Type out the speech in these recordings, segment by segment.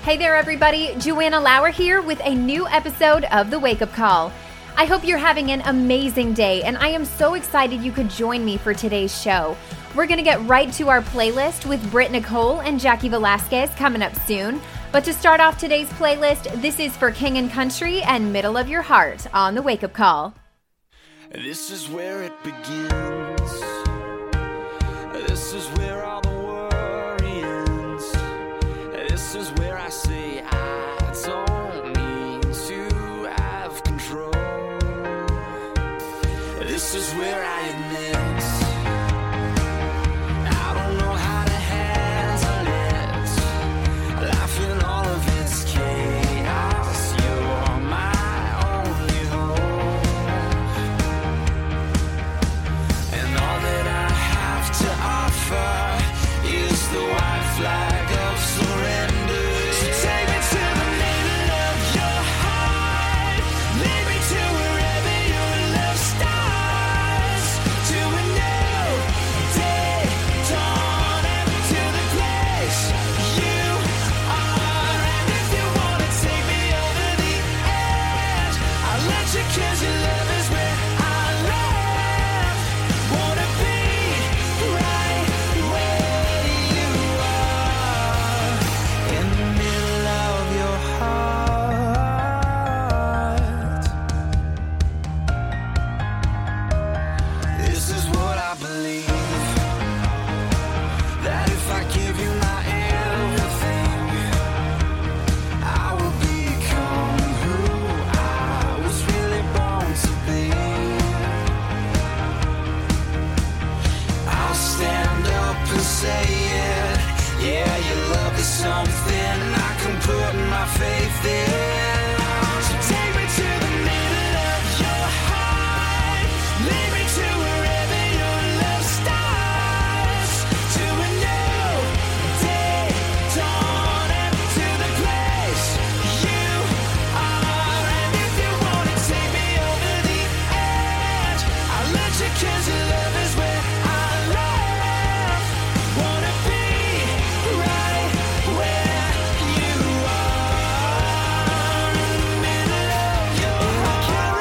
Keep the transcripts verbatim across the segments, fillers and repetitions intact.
Hey there, everybody. Joanna Lauer here with a new episode of The Wake Up Call. I hope you're having an amazing day, and I am so excited you could join me for today's show. We're going to get right to our playlist with Britt Nicole and Jackie Velasquez coming up soon. But to start off today's playlist, this is for King and Country and Middle of Your Heart on The Wake Up Call. This is where it begins. This is where all the worry ends. This is where I say I don't need to have control. This is where I admit I don't know how to handle it. Life in all of its chaos, you're my only hope. And all that I have to offer is the white flag of surrender. So take me to the middle of your heart. Lead me to wherever your love starts. To a new day, dawn, and to the place you are. And if you wanna take me over the edge, I'll let you, 'cause your love is where I live. Wanna be right where you are, in the middle of your heart. This is what I believe, that if I give you my everything, I will become who I was really born to be. I'll stand up and say it. Yeah, your love is something I can put my faith in. So take me to the middle of your heart. Lead me to wherever your love starts. To a new day, dawn, and to the place you are. And if you wanna take me over the edge, I'll let you, 'cause your love is where I live. Wanna be right where you are, in the middle of your heart.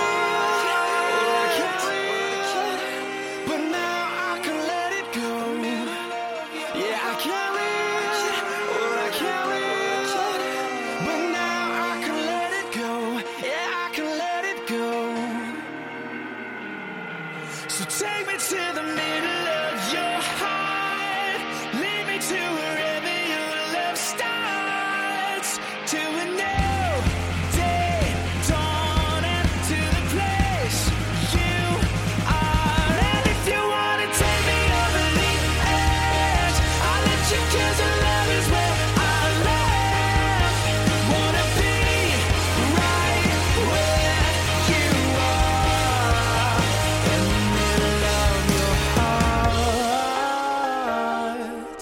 But now I can let it go. Yeah, I carried what I carried, but now I can let it go. Yeah, I can let it go. So take me to the middle of your heart. Lead me to wherever your love starts. To a new day, dawn, and to the place you are. And if you wanna take me over the edge, I'll let you, 'cause your love is where I live. Wanna be right where you are, in the middle of your heart.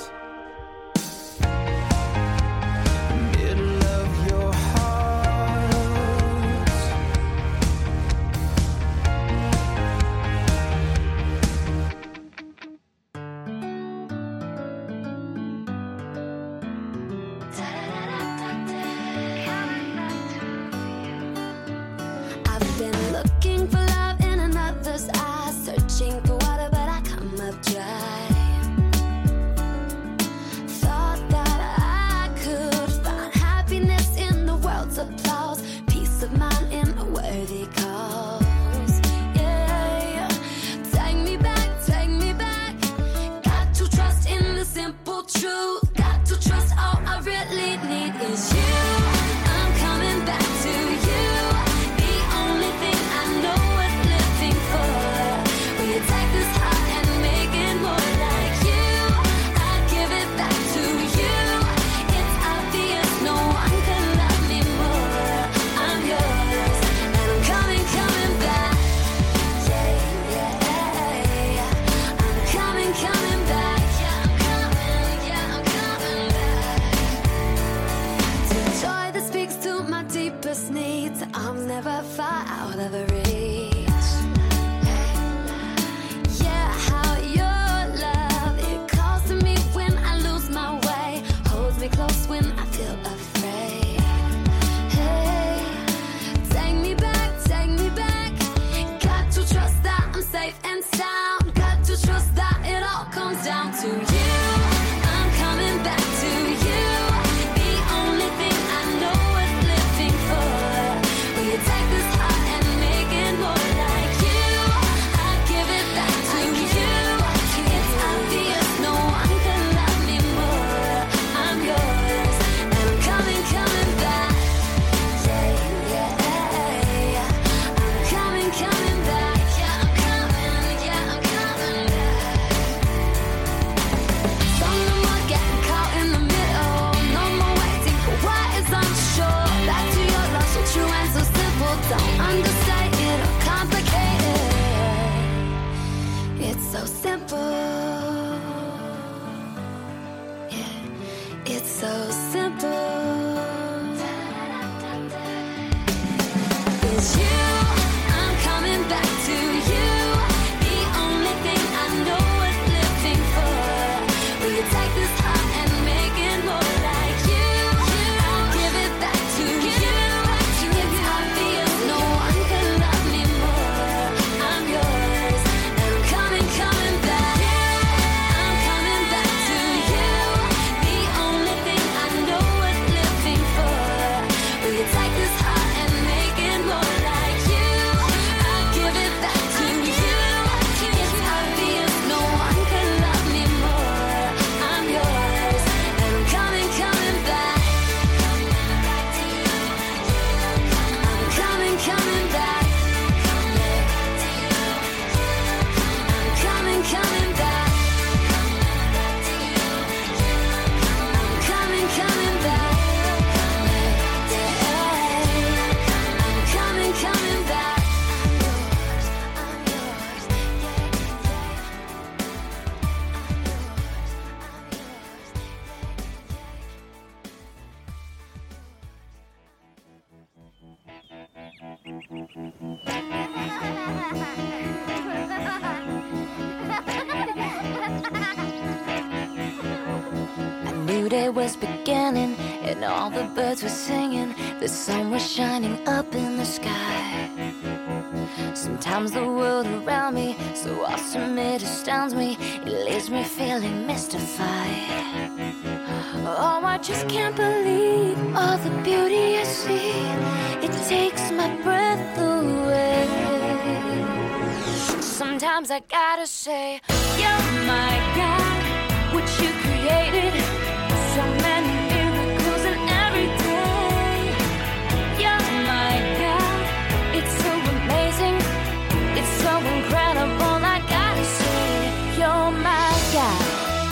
Middle of your heart. I've been looking for love in another's eyes, searching for water, but I come up dry. Thought that I could find happiness in the world's applause, peace of mind in a worthy cause. Yeah, take me back, take me back. Got to trust in the simple truth. Got to trust all I really need is you. I'm coming back to you. The only thing I know worth living for. Will you take this heart and make it more like you? I give it back to you. It's obvious no one can love me more. I'm yours, and I'm coming, coming back. Yeah, yeah, yeah. I'm coming, coming back. Yeah, I'm coming, yeah, I'm coming back. To joy that speaks to my deepest needs, I'm never far out of reach. Yeah, how your love, it calls to me when I lose my way, holds me close when I feel afraid. so simple. It's you, I'm coming back to you. The only thing I know worth living for. Will you take this heart and make it more like you? I'll give it back to you. It's obvious no one can love me more. I'm yours, and I'm coming, coming back. I'm coming back to you. The only thing I know worth living for. Will you take this heart and make it more like you? I'll give it back to you. It's obvious no one can love me more. I'm yours, and I'm coming, coming back. I'm coming, coming back. I'm coming, coming back. I'm coming, coming back. I'm coming, coming back. I'm yours, I'm A new day was beginning, and all the birds were singing. The sun was shining up in the sky. Sometimes the world around me, so awesome it astounds me. It leaves me feeling mystified. Oh, I just can't believe all the beauty I see. It takes my breath away. Sometimes I gotta say, you're my God, what you created. So many miracles in every day. You're my God, it's so amazing. It's so incredible, I gotta say, you're my God.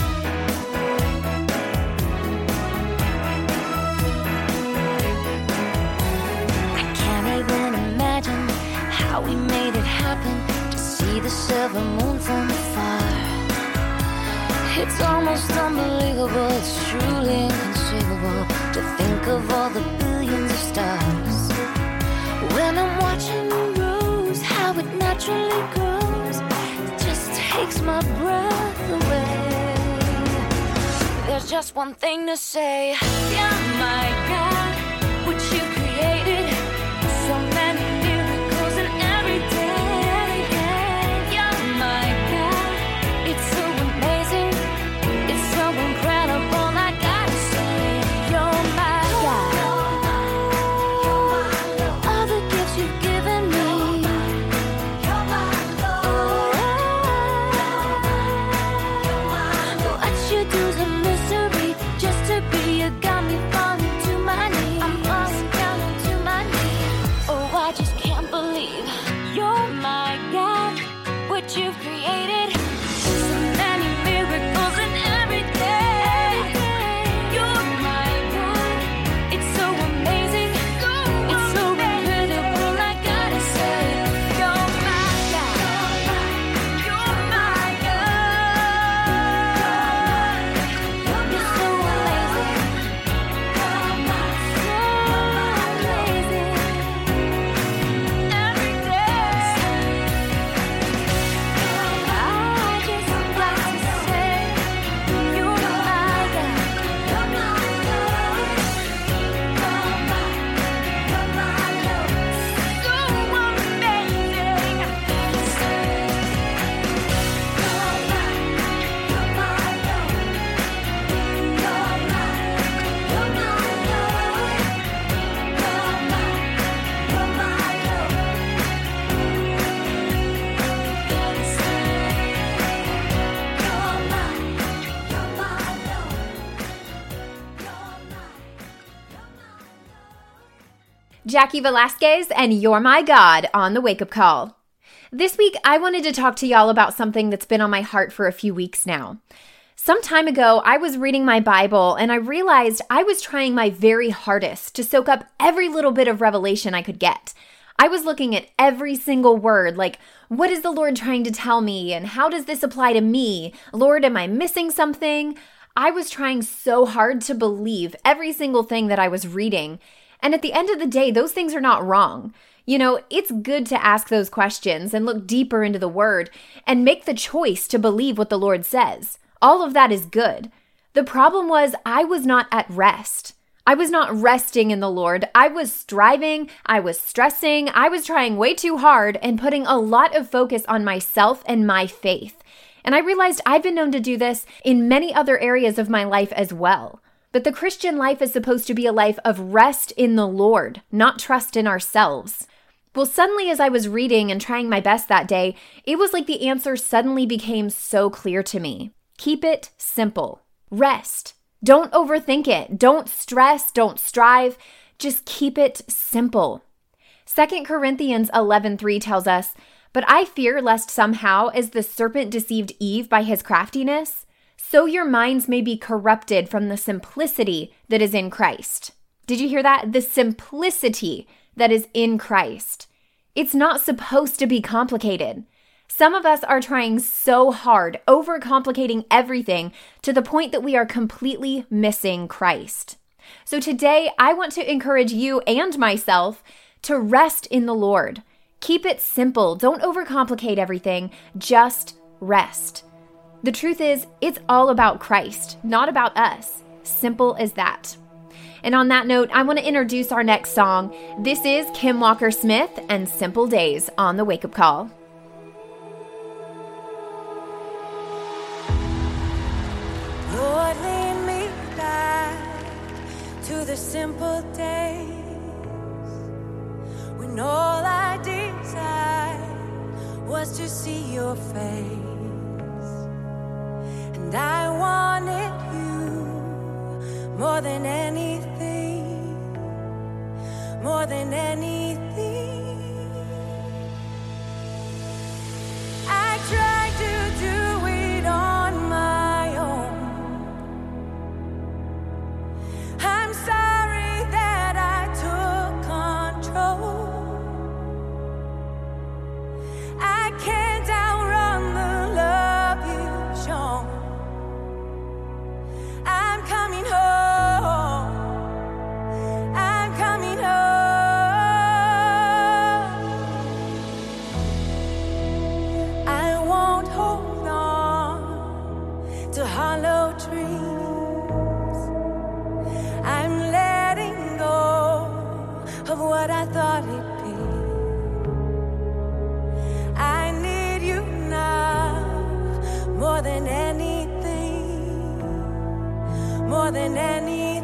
I can't even imagine how we made it happen. To see the silver moon from afar. It's almost unbelievable, it's truly inconceivable to think of all the billions of stars. When I'm watching the rose, how it naturally grows, it just takes my breath away. There's just one thing to say, you're my God, what you created. So many miracles in every day. You're my God, it's so amazing. It's so incredible, I gotta say, you're my God. All the gifts you've given me. What you do's a mystery. Just to be, you got me falling to my knees. I'm falling down onto my knees. Oh, I just can't believe you're my God, what you've created. So many miracles in every day. You're my God, it's so amazing. It's so incredible, I gotta say, you're my God. You're my God. You're so amazing. So amazing. Every day. I just like to say, you're my God. You're my love. You're my, you're my love. So amazing. You're my, you're my love. You're my, you're my love. You're my, you're my love. Gotta say, you're my, you're my love. You're my, you're my love. Jackie Velasquez and You're My God on the Wake Up Call. This week, I wanted to talk to y'all about something that's been on my heart for a few weeks now. Some time ago, I was reading my Bible and I realized I was trying my very hardest to soak up every little bit of revelation I could get. I was looking at every single word, like, what is the Lord trying to tell me? And how does this apply to me? Lord, am I missing something? I was trying so hard to believe every single thing that I was reading. And at the end of the day, those things are not wrong. You know, it's good to ask those questions and look deeper into the Word and make the choice to believe what the Lord says. All of that is good. The problem was I was not at rest. I was not resting in the Lord. I was striving, I was stressing, I was trying way too hard and putting a lot of focus on myself and my faith. And I realized I've been known to do this in many other areas of my life as well. But the Christian life is supposed to be a life of rest in the Lord, not trust in ourselves. Well, suddenly as I was reading and trying my best that day, it was like the answer suddenly became so clear to me. Keep it simple. Rest. Don't overthink it. Don't stress. Don't strive. Just keep it simple. Second Corinthians eleven three tells us, "But I fear lest somehow, as the serpent deceived Eve by his craftiness, so your minds may be corrupted from the simplicity that is in Christ." Did you hear that? The simplicity that is in Christ. It's not supposed to be complicated. Some of us are trying so hard, overcomplicating everything to the point that we are completely missing Christ. So today, I want to encourage you and myself to rest in the Lord. Keep it simple. Don't overcomplicate everything. Just rest. The truth is, it's all about Christ, not about us. Simple as that. And on that note, I want to introduce our next song. This is Kim Walker-Smith and Simple Days on the Wake Up Call. Lord, lead me back to the simple days when all I desired was to see your face, and I wanted you more than anything, more than anything. I tried to do it on my own. I'm sorry that I took control. I can't outrun the love you've shown. I'm coming home. I'm coming home. I won't hold on to hollow dreams. I'm letting go of what I thought it'd be. I need you now more than anything, more than anything.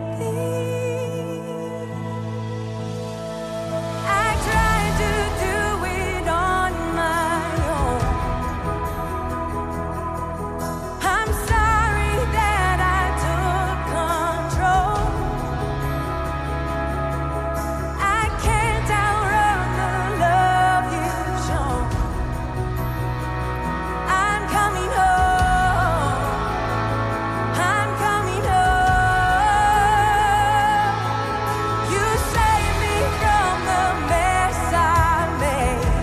I tried to do it on my own. I'm sorry that I took control. I can't outrun the love you've shown. I'm coming home. I'm coming home. You saved me from the mess I made.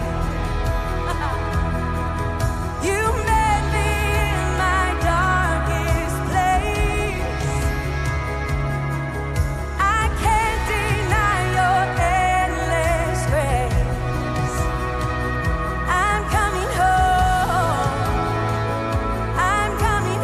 You met me in my darkest place. I can't deny your endless grace. I'm coming home. I'm coming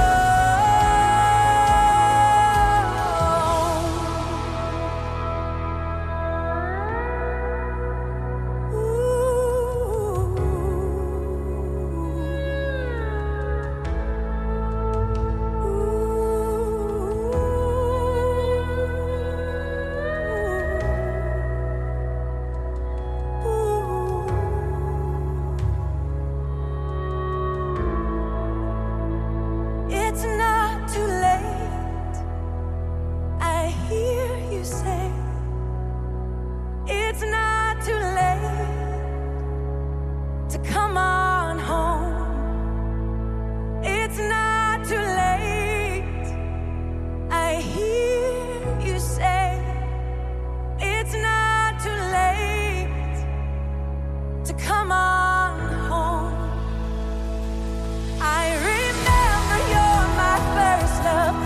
It's not too late, I hear you say. It's not too late to come on home. It's not too late, I hear you say. It's not too late to come on home. I remember you're my first love.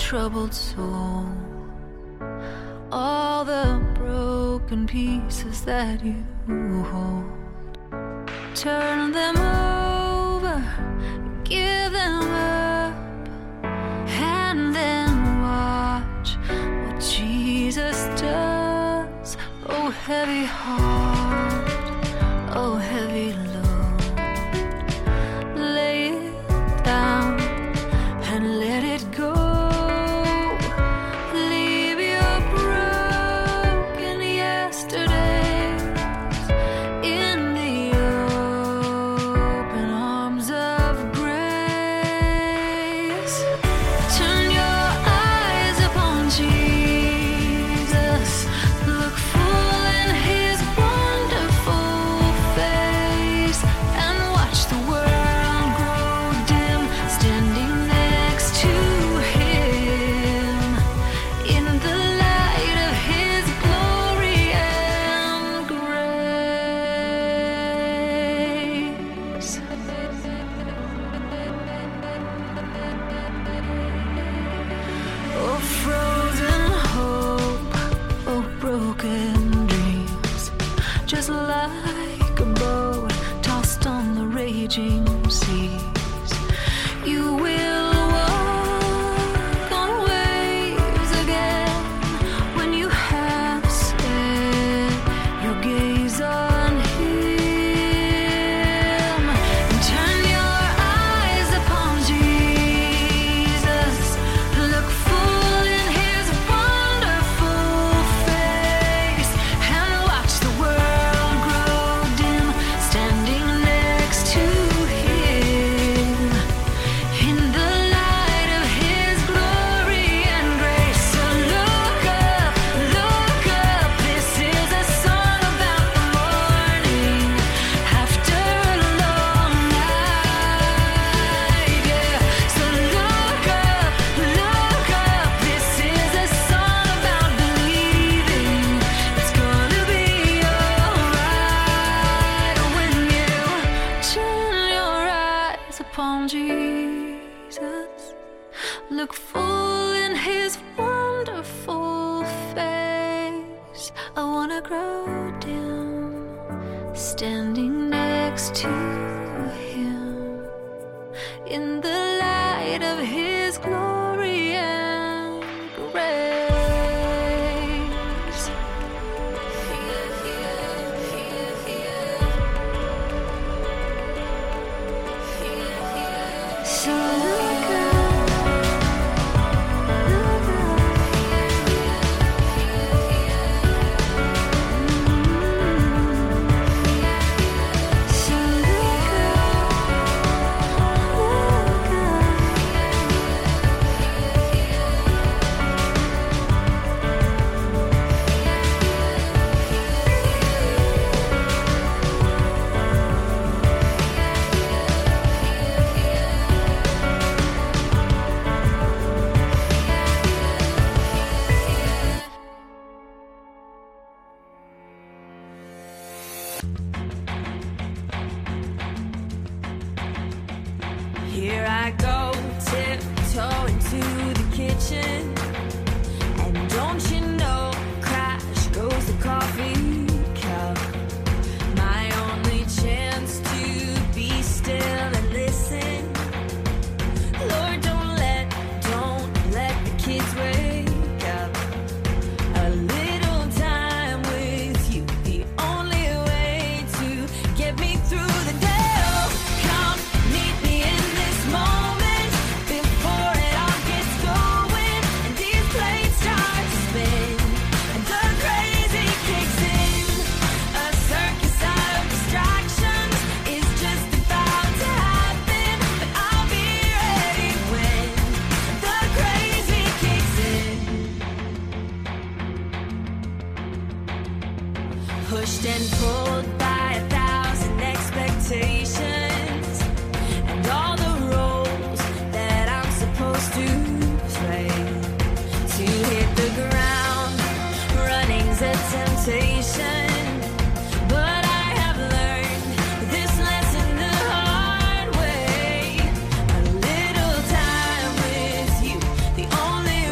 troubled soul. All the broken pieces that you hold, turn them over, give them up, and then watch what Jesus does. Oh, heavy heart, oh, heavy load, lay it down and let it go. Leave your broken yesterdays in the open arms of grace. Turn your eyes upon Jesus. Look full in his wonderful face and watch the world grow dim, standing next to him in the light of his glory and grace. Oh, frozen hope, oh, broken dreams, just like a boat tossed on the raging seas. You will walk on waves again when you have set your gaze on him. And turn your eyes upon Jesus. Look full in his wonderful face and watch the world grow dim, standing next to him in the light of his glory and grace. So look up, look up, this is a song about the morning after a long night, yeah. So look up, look up, this is a song about believing it's gonna be alright when you turn your eyes upon Jesus. Look full in his wonderful face. I wanna grow dim, standing next to him in the light of his glory and grace. So look up, look up. So look Here I go, tiptoe into the kitchen, and don't you know, crash goes the coffee cup. My only chance to be still and listen. Lord, don't let, don't let the kids wake up. A little time with you, the only way to get me through the day. Oh, come meet me in this moment before it all gets going and these plates start to spin and the crazy kicks in. A circus of distractions is just about to happen, but I'll be ready when the crazy kicks in. Pushed and pulled by a thousand expectations and all the roles that I'm supposed to play. To hit the ground running's a temptation, but I have learned this lesson the hard way. A little time with you, the only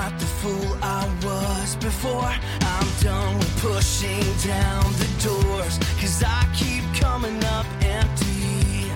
not the fool I was before. I'm done with pushing down the doors, 'cause I keep coming up empty.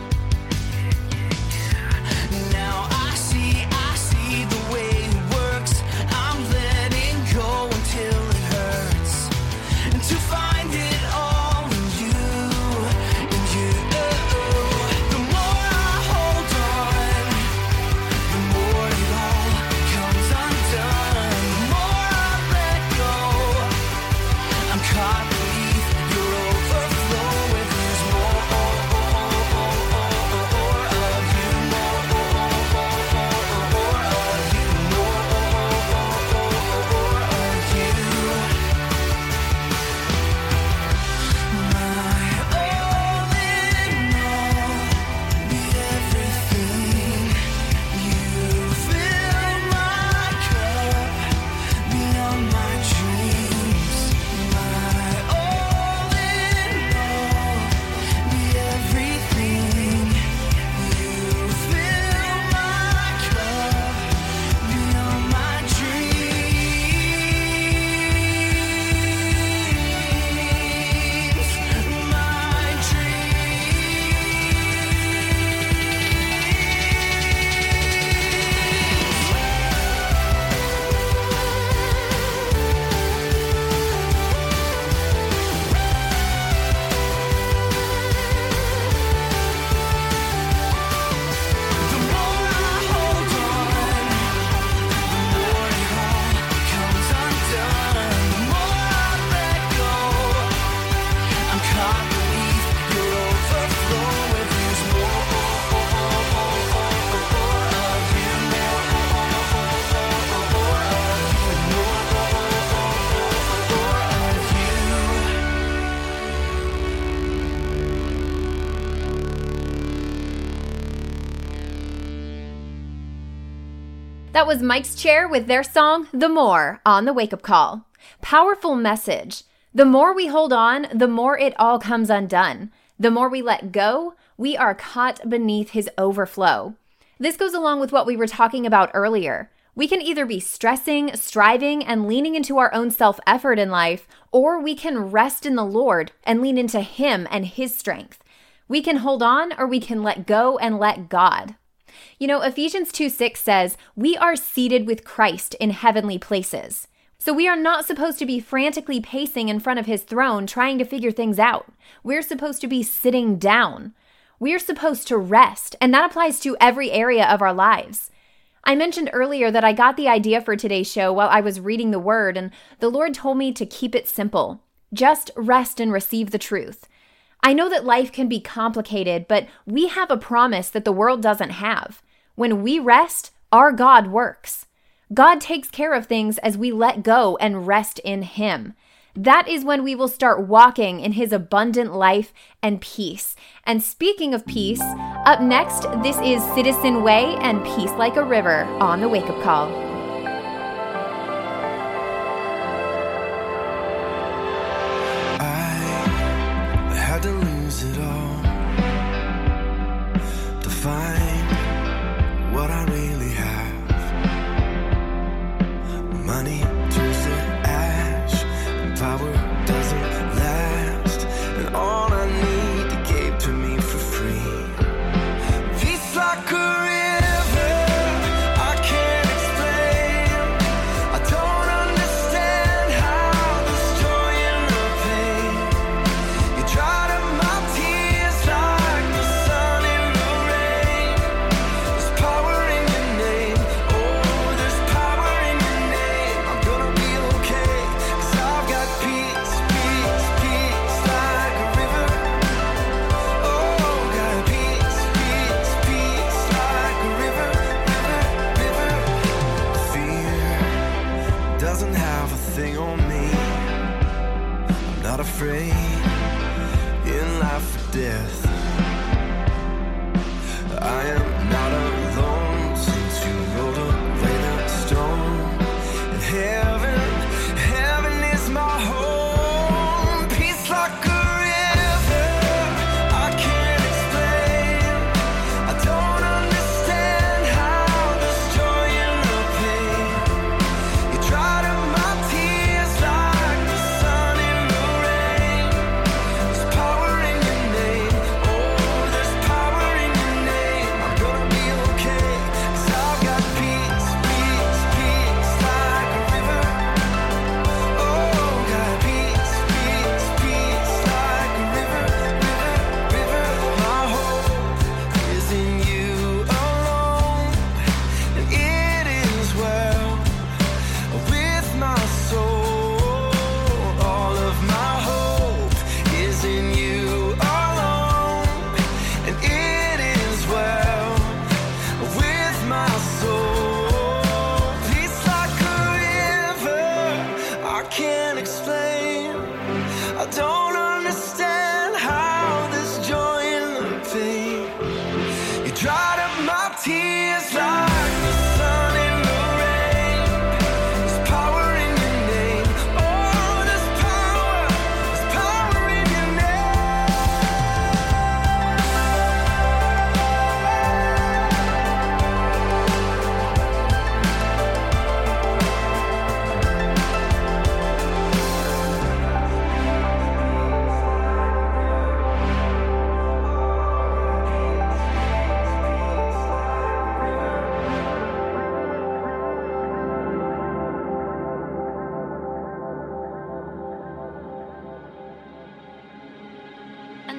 Now I see, I see the way it works. I'm letting go until it hurts, and to find it all in you, in you. The more I hold on, the more it all comes undone. The more I let go, I'm caught beneath your overflow. If there's more of you, more of you, more of you. My all in all, be everything. You fill my cup beyond my dreams. My all in all, be everything. You fill my cup beyond my dreams. My The more I hold on, the more it all comes undone. The more I let go, I'm caught beneath your overflow. If there's more of you, That was Mike's Chair with their song, The More, on the Wake Up Call. Powerful message. The more we hold on, the more it all comes undone. The more we let go, we are caught beneath his overflow. This goes along with what we were talking about earlier. We can either be stressing, striving, and leaning into our own self-effort in life, or we can rest in the Lord and lean into him and his strength. We can hold on, or we can let go and let God. You know, Ephesians two six says, we are seated with Christ in heavenly places. So we are not supposed to be frantically pacing in front of his throne trying to figure things out. We're supposed to be sitting down. We're supposed to rest, and that applies to every area of our lives. I mentioned earlier that I got the idea for today's show while I was reading the Word, and the Lord told me to keep it simple. Just rest and receive the truth. I know that life can be complicated, but we have a promise that the world doesn't have. When we rest, our God works. God takes care of things as we let go and rest in him. That is when we will start walking in his abundant life and peace. And speaking of peace, up next, this is Citizen Way and Peace Like a River on the Wake Up Call. I had to lose it all to find what I really have. Money turns to ash, and power doesn't last, and all I need they gave to me for free. Peace like a river, I can't explain. I don't understand how there's joy in the pain. You dried up my tears like the sun in the rain. There's power in your name, oh, there's power in your name. I'm gonna be okay, 'cause I've got peace, peace, peace like a river. Oh, got peace, peace, peace like a river, river, river. Fear doesn't have a thing on me. I'm not afraid in life or death. I am not alone since you rolled away the stone. And heaven, heaven is my home. Peace like a river, I can't explain. I don't understand how there's joy in the pain.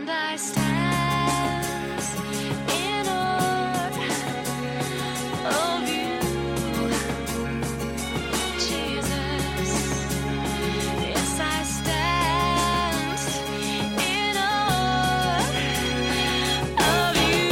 and I stand in awe of you, Jesus. Yes, I stand in awe of you.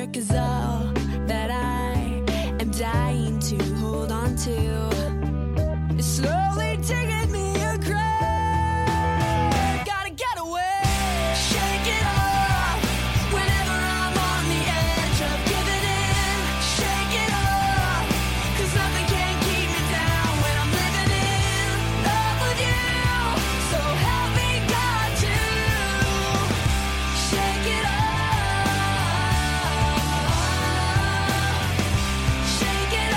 work is all that I am dying to hold on to. It's slowly taking me a grave. Gotta get away, shake it off. Whenever I'm on the edge of giving in, shake it off. 'Cause nothing can keep me down when I'm living in love with you. So help me God to shake it off. Shake it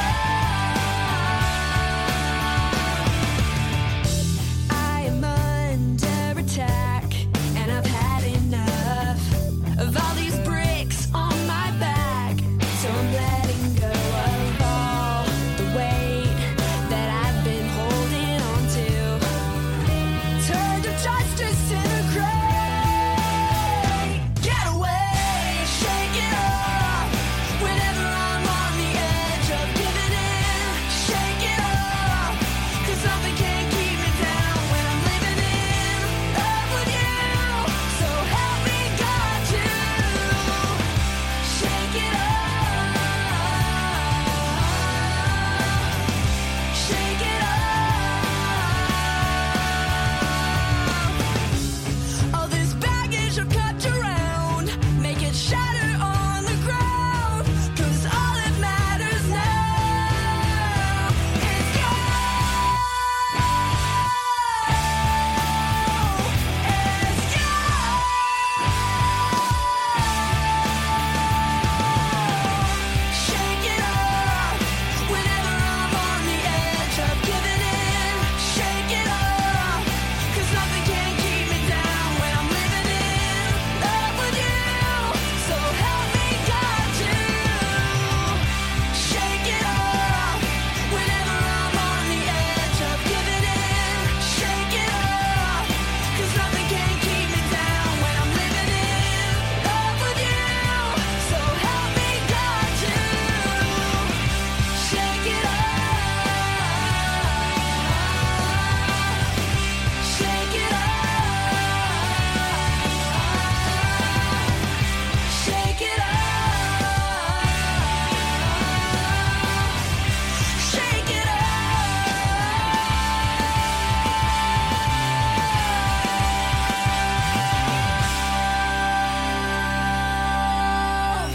off. I am under attack, and I've had enough of all these bricks on my back. So I'm letting go of all the weight that I've been holding on to. Turned to justice in a grave. Get away, shake it off. Whenever I'm on the edge of giving in, shake it off. 'Cause nothing can keep me down when I'm living in love with you. So help me God to shake it off. Shake it off. All this baggage are kept around, make it shatter on the ground. 'Cause all that matters now is God. Is God. Shake it off. Whenever I'm on the edge of giving in, shake it off. 'Cause nothing can keep me down when I'm living in love with you. So help me God to shake it off. Whenever I'm on the edge of giving in, shake it off. 'Cause nothing can keep me down when I'm living in love with you. So help me God to shake it off. Shake it off. Shake it off. Shake it off.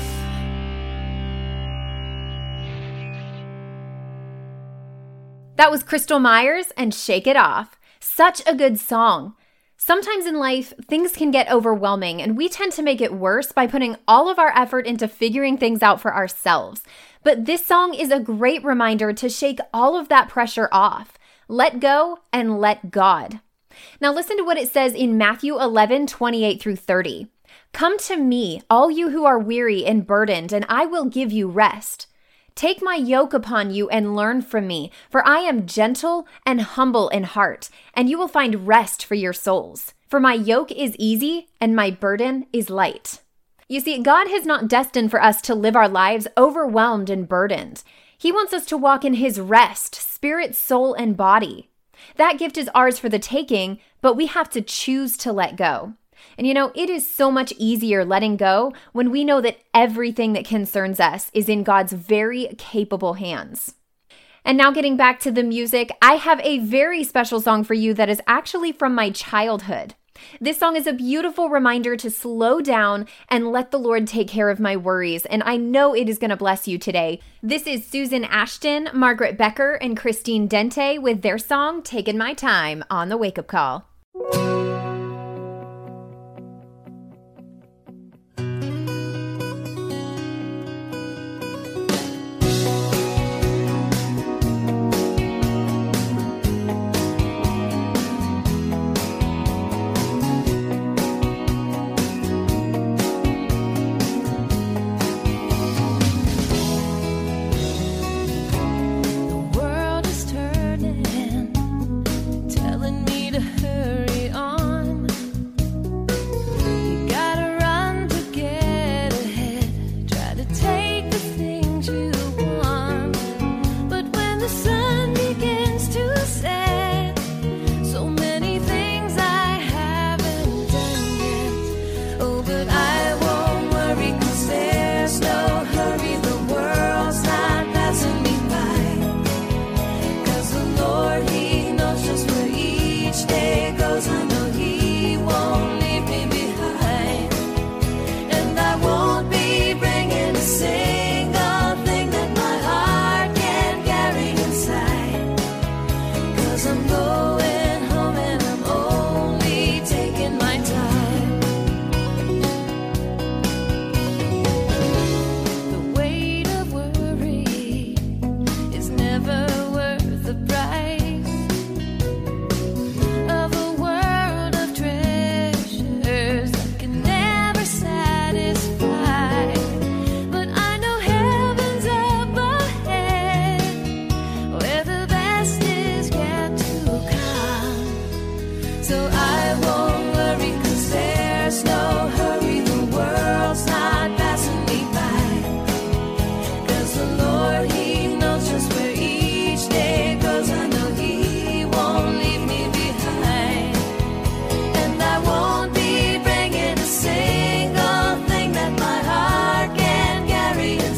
That was Crystal Myers and Shake It Off. Such a good song. Sometimes in life, things can get overwhelming, and we tend to make it worse by putting all of our effort into figuring things out for ourselves. But this song is a great reminder to shake all of that pressure off. Let go and let God. Now listen to what it says in Matthew eleven, twenty-eight through thirty. Come to me, all you who are weary and burdened, and I will give you rest. Take my yoke upon you and learn from me, for I am gentle and humble in heart, and you will find rest for your souls. For my yoke is easy and my burden is light. You see, God has not destined for us to live our lives overwhelmed and burdened. He wants us to walk in his rest, spirit, soul, and body. That gift is ours for the taking, but we have to choose to let go. And you know, it is so much easier letting go when we know that everything that concerns us is in God's very capable hands. And now getting back to the music, I have a very special song for you that is actually from my childhood. This song is a beautiful reminder to slow down and let the Lord take care of my worries, and I know it is going to bless you today. This is Susan Ashton, Margaret Becker, and Christine Dente with their song, Taking My Time, on the Wake Up Call. The world is turning, telling me to hurry on.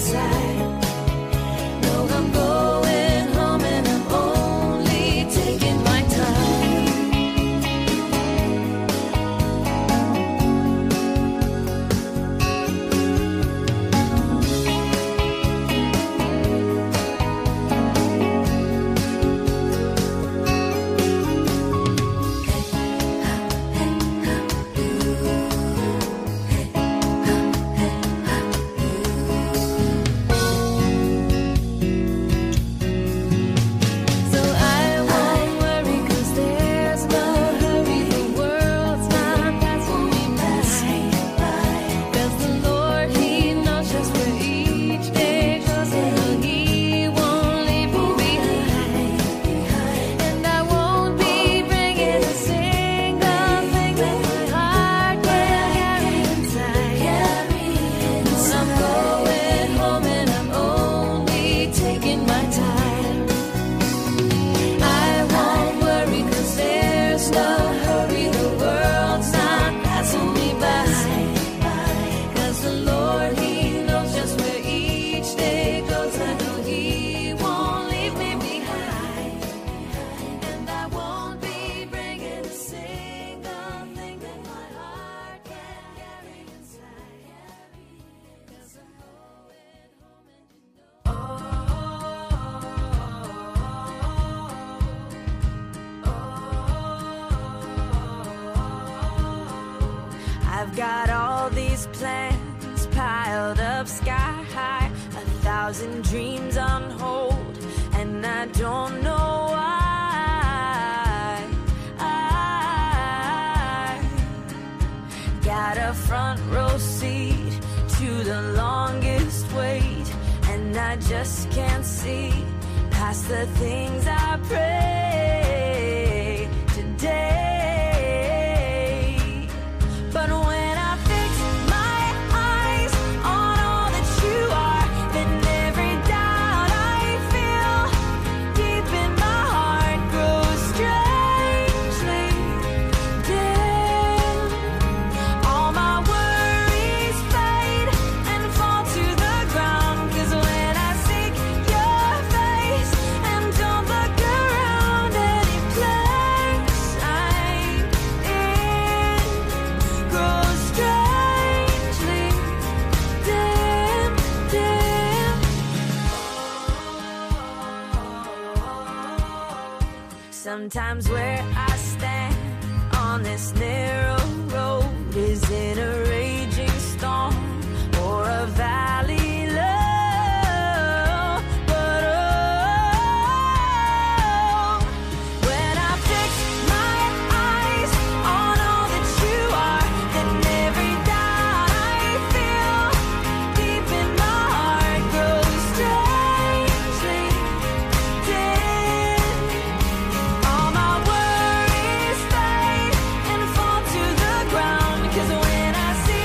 inside. No, I'm going home and I'm only taking my time. So I won't worry 'cause there's no hurry. The world's not passing me by. 'Cause the Lord, He knows just where each day goes, and He won't leave me behind. And I won't be bringing a single thing that my heart can carry inside. When I'm going home and I'm only taking my time. I won't worry 'cause there's no hurry. The world's not passing me by. 'Cause the Lord, He knows just where each day goes. I know He won't leave me behind. And I won't be bringing a single thing that my heart can carry inside. 'Cause I'm going home and you I've got all these plans piled up sky high, a thousand dreams on hold, and I don't know why. I got a front row seat to the longest wait, and I just can't see past the things I pray today. But when I fix my eyes on all that you are, then every doubt I feel deep in my heart grows strangely dim. All my worries fade and fall to the ground. 'Cause when I seek your face and don't look around, any place I'm in grows strangely dim, dim. Sometimes where I stand on this narrow road is in a raging storm or a valley low. But oh, when I fix my eyes on all that you are, then every doubt I feel deep in my heart grows strangely dim. All my worries fade and fall to the ground. 'Cause when I see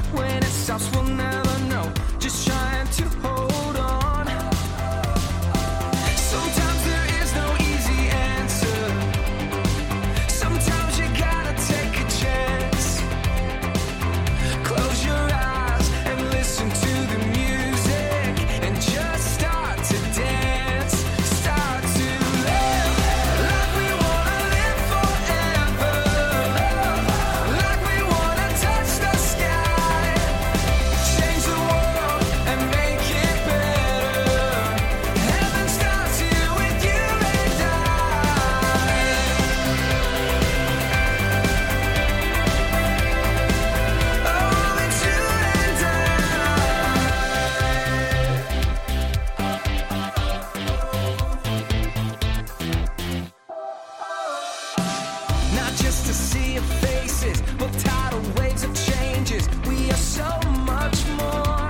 When it stops, we'll never know. Just trying to hold on. Sometimes there is no easy answer. Sometimes you gotta take a chance. Close your eyes and listen to the music and just start to dance. Start to live like we wanna live forever. Like we wanna touch the sky. Change the world and make it better. Heaven starts here with you and I. Oh, it's you and I. Not just to see your faces, but tidal waves of changes. We are so much more.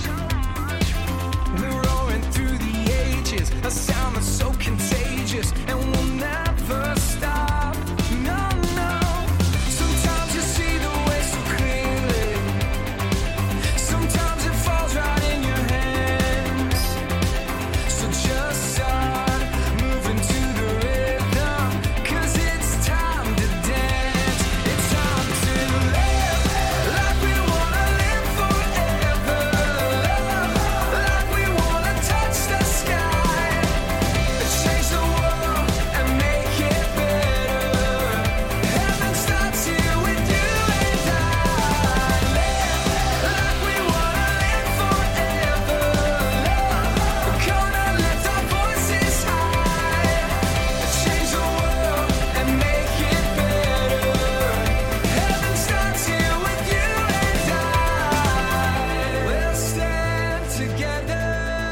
We're roaring through the ages, a sound that's so contagious, and we'll never stop. No, no. Sometimes you see the way so clearly. Sometimes it falls right in your hands. So just start moving to the rhythm, 'cause it's time to dance. It's time to live like we wanna live forever. Like we wanna touch the sky. Change the world and make it better. Heaven starts here with you and I. Live like we wanna live forever. We're gonna lift our voices high. Change the world and make it better. Heaven starts here with you and I. We'll stand together,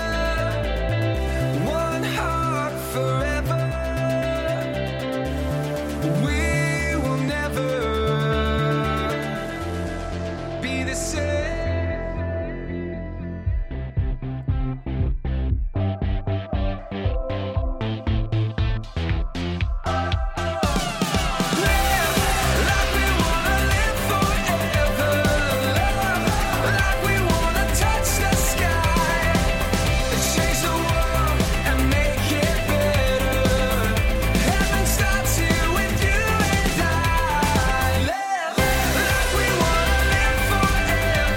one heart forever. We will never be the same. Live like we wanna live forever. Like we wanna touch the sky. Change the world and make it better. Heaven starts here with you and I. Live like we wanna live forever.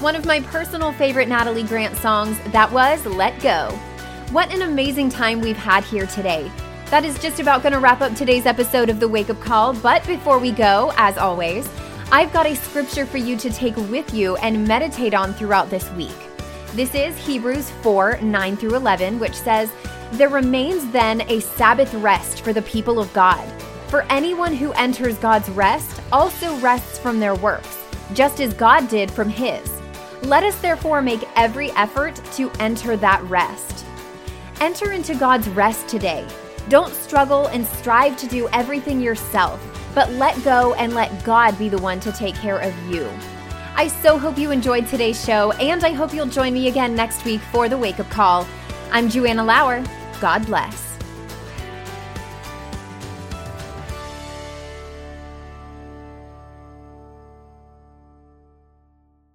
one of my personal favorite Natalie Grant songs, that was Let Go. What an amazing time we've had here today. That is just about going to wrap up today's episode of The Wake Up Call, but before we go, as always, I've got a scripture for you to take with you and meditate on throughout this week. This is Hebrews four, nine through eleven, which says, "There remains then a Sabbath rest for the people of God. For anyone who enters God's rest also rests from their works, just as God did from his. Let us therefore make every effort to enter that rest." Enter into God's rest today. Don't struggle and strive to do everything yourself, but let go and let God be the one to take care of you. I so hope you enjoyed today's show, and I hope you'll join me again next week for The Wake Up Call. I'm Joanna Lauer. God bless.